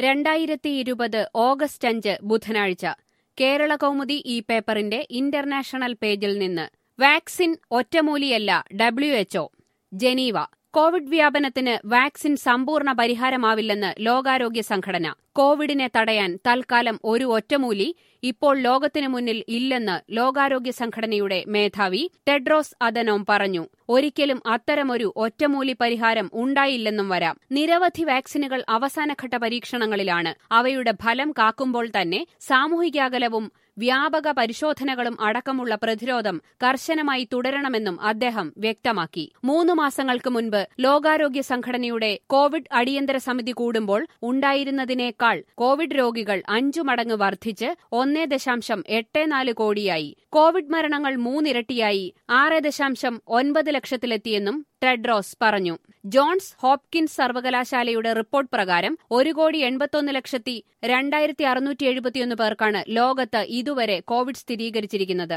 2020 August 5 ബുധനാഴ്ച കേരളകൗമുദി ഈ പേപ്പറിന്റെ ഇന്റർനാഷണൽ പേജിൽ നിന്ന് വാക്സിൻ ഒറ്റമൂലിയല്ല WHO ജനീവ കോവിഡ് വ്യാപനത്തിന് വാക്സിൻ സമ്പൂർണ്ണ പരിഹാരമാവില്ലെന്ന് ലോകാരോഗ്യ സംഘടന. കോവിഡിനെ തടയാൻ തൽക്കാലം ഒരു ഒറ്റമൂലി ഇപ്പോൾ ലോകത്തിനു മുന്നിൽ ഇല്ലെന്ന് ലോകാരോഗ്യ സംഘടനയുടെ മേധാവി ടെഡ്രോസ് അദനോം പറഞ്ഞു. ഒരിക്കലും അത്തരമൊരു ഒറ്റമൂലി പരിഹാരം ഉണ്ടായില്ലെന്നും വരാം. നിരവധി വാക്സിനുകൾ അവസാനഘട്ട പരീക്ഷണങ്ങളിലാണ്. അവയുടെ ഫലം കാക്കുമ്പോൾ തന്നെ സാമൂഹികാകലവും വ്യാപക പരിശോധനകളും അടക്കമുള്ള പ്രതിരോധം കർശനമായി തുടരണമെന്നും അദ്ദേഹം വ്യക്തമാക്കി. 3 മാസങ്ങൾക്ക് മുൻപ് ലോകാരോഗ്യ സംഘടനയുടെ കോവിഡ് അടിയന്തര സമിതി കൂടുമ്പോൾ ഉണ്ടായിരുന്നതിനേക്കാൾ കോവിഡ് രോഗികൾ 5 മടങ്ങ് വർദ്ധിച്ച് 1.84 കോടിയായി. കോവിഡ് മരണങ്ങൾ 3 ഇരട്ടിയായി 6.9 ലക്ഷത്തിലെത്തിയെന്നും ടെഡ്രോസ് പറഞ്ഞു. ജോൺസ് ഹോപ്കിൻസ് സർവകലാശാലയുടെ റിപ്പോർട്ട് പ്രകാരം 1,81,2671 പേർക്കാണ് ലോകത്ത് ഇതുവരെ കോവിഡ് സ്ഥിരീകരിച്ചിരിക്കുന്നത്.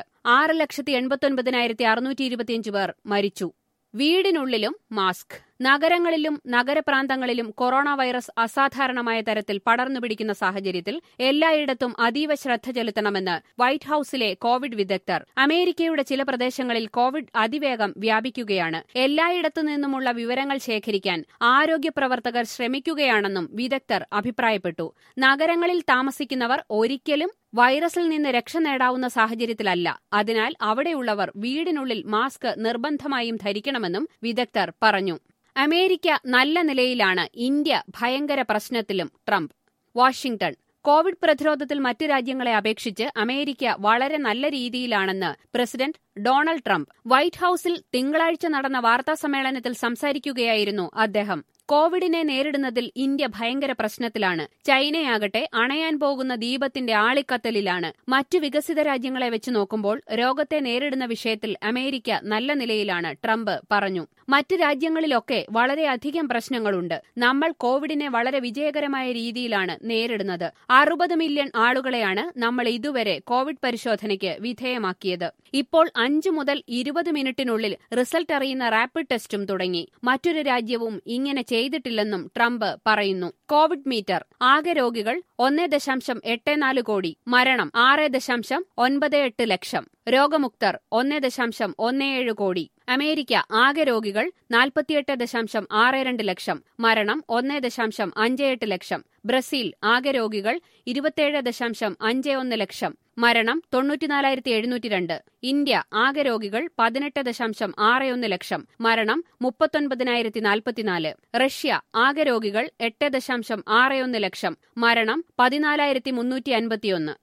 6,89,625 പേർ മരിച്ചു. വീടിനുള്ളിലും മാസ്ക്. നഗരങ്ങളിലും നഗരപ്രാന്തങ്ങളിലും കൊറോണ വൈറസ് അസാധാരണമായ തരത്തിൽ പടർന്നുപിടിക്കുന്ന സാഹചര്യത്തിൽ എല്ലായിടത്തും അതീവ ശ്രദ്ധ ചെലുത്തണമെന്ന് വൈറ്റ് ഹൌസിലെ കോവിഡ് വിദഗ്ധർ. അമേരിക്കയുടെ ചില പ്രദേശങ്ങളിൽ കോവിഡ് അതിവേഗം വ്യാപിക്കുകയാണ്. എല്ലായിടത്തു നിന്നുമുള്ള വിവരങ്ങൾ ശേഖരിക്കാൻ ആരോഗ്യ പ്രവർത്തകർ ശ്രമിക്കുകയാണെന്നും വിദഗ്ധർ അഭിപ്രായപ്പെട്ടു. നഗരങ്ങളിൽ താമസിക്കുന്നവർ ഒരിക്കലും വൈറസിൽ നിന്ന് രക്ഷ നേടാവുന്ന സാഹചര്യത്തിലല്ല. അതിനാൽ അവിടെയുള്ളവർ വീടിനുള്ളിൽ മാസ്ക് നിർബന്ധമായും ധരിക്കണമെന്നും വിദഗ്ധർ പറഞ്ഞു. അമേരിക്ക നല്ല നിലയിലാണ്, ഇന്ത്യ ഭയങ്കര പ്രശ്നത്തിലും ട്രംപ്. വാഷിംഗ്ടൺ. കോവിഡ് പ്രതിരോധത്തിൽ മറ്റ് രാജ്യങ്ങളെ അപേക്ഷിച്ച് അമേരിക്ക വളരെ നല്ല രീതിയിലാണെന്ന് പ്രസിഡന്റ് ഡൊണാൾഡ് ട്രംപ്. വൈറ്റ് ഹൌസിൽ തിങ്കളാഴ്ച നടന്ന വാർത്താസമ്മേളനത്തിൽ സംസാരിക്കുകയായിരുന്നു അദ്ദേഹം. കോവിഡിനെ നേരിടുന്നതിൽ ഇന്ത്യ ഭയങ്കര പ്രശ്നത്തിലാണ്. ചൈനയാകട്ടെ അണയാൻ പോകുന്ന ദീപത്തിന്റെ ആളിക്കത്തലിലാണ്. മറ്റു വികസിത രാജ്യങ്ങളെ വെച്ച് നോക്കുമ്പോൾ രോഗത്തെ നേരിടുന്ന വിഷയത്തിൽ അമേരിക്ക നല്ല നിലയിലാണ്, ട്രംപ് പറഞ്ഞു. മറ്റ് രാജ്യങ്ങളിലൊക്കെ വളരെയധികം പ്രശ്നങ്ങളുണ്ട്. നമ്മൾ കോവിഡിനെ വളരെ വിജയകരമായ രീതിയിലാണ് നേരിടുന്നത്. 60 മില്യൺ ആളുകളെയാണ് നമ്മൾ ഇതുവരെ കോവിഡ് പരിശോധനയ്ക്ക് വിധേയമാക്കിയത്. ഇപ്പോൾ 5 മുതൽ 20 മിനിറ്റിനുള്ളിൽ റിസൾട്ട് അറിയുന്ന റാപ്പിഡ് ടെസ്റ്റും തുടങ്ങി. മറ്റൊരു രാജ്യവും ഇങ്ങനെ ചെയ്തിട്ടില്ലെന്നും ട്രംപ് പറയുന്നു. Covid meter. ആകെ രോഗികൾ 1.84 കോടി. മരണം 6.98 ലക്ഷം. രോഗമുക്തർ 1.17 കോടി. അമേരിക്ക ആകെ രോഗികൾ 48.62 ലക്ഷം. മരണം 1.58 ലക്ഷം. ബ്രസീൽ ആകെ രോഗികൾ 27.51 ലക്ഷം. മരണം 94,702. ഇന്ത്യ ആകെ രോഗികൾ 18.61 ലക്ഷം. മരണം 39,044. റഷ്യ ആകെ രോഗികൾ 8.61 ലക്ഷം. മരണം 14,351.